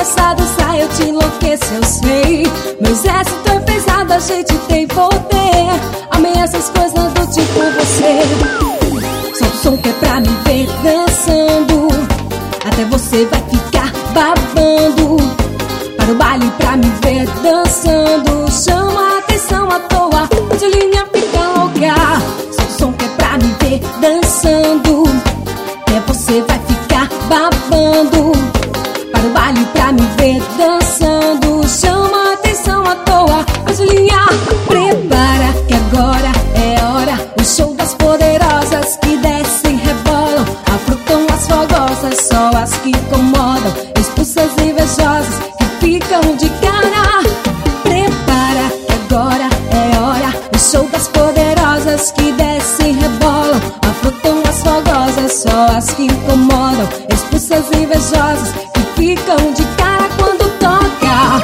começar a dançar eu te enlouqueço, eu sei. Meu exército é pesado, a gente tem poder. Amei essas coisas do tipo você. Solta o som que é pra me ver dançando, até você vai ficar babando. Para o baile pra me ver dançando, chama a atenção à toa, Angelinha fica louca. Solta o som que é pra me ver dançando, até você vai ficar babando. Para o baile pra me ver dançando, chama a atenção à toa, Angelinha. Prepara que agora é hora, o show das poderosas que descem, rebolam, afrontam as fogosas, só as que incomodam, expulsas e invejosas que ficam de cara. Prepara que agora é hora, o show das poderosas que descem, rebolam, afrontam as fogosas, só as que incomodam, expulsas e invejosas que ficam de cara quando toca.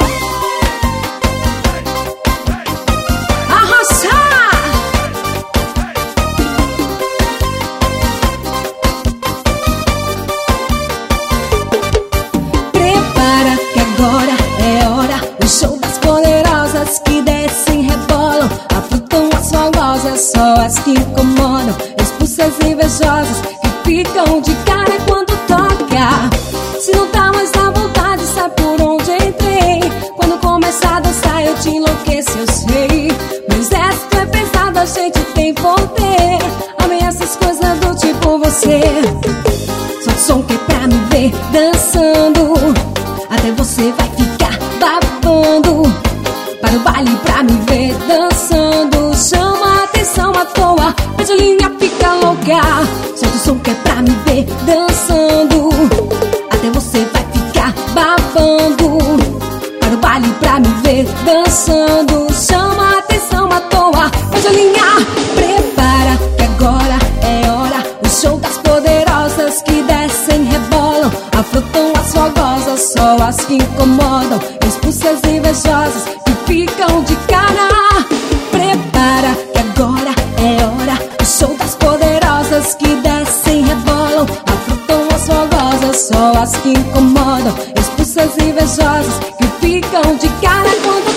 Arrasar! Prepara que agora é hora, o show das poderosas que descem, rebolam, afrontam as fogosas, só as que incomodam, expulsas e invejosas que ficam de cara quando toca. Se não tá mais à vontade, sabe por onde entrei. Quando começar a dançar eu te enlouqueço, eu sei. Meu exército é pesado, a gente tem poder. Amei essas coisas do tipo você. Solta o som que é pra me ver dançando, até você vai ficar babando. Para o baile pra me ver dançando, chama a atenção à toa, Angelinha fica louca. Solta o som que é pra me ver dançando, até você vai ficar babando. Para o baile pra me ver dançando, chama a atenção à toa, Angelinha. Prepara que agora é hora, o show das poderosas que descem, rebolam, afrontam as fogosas, só as que incomodam, expulsas e invejosas que ficam de cara. Prepara que agora é hora, o show das poderosas que descem, rebolam, afrontam as fogosas, só as que incomodam, expulsas e invejosas que ficam de cara quando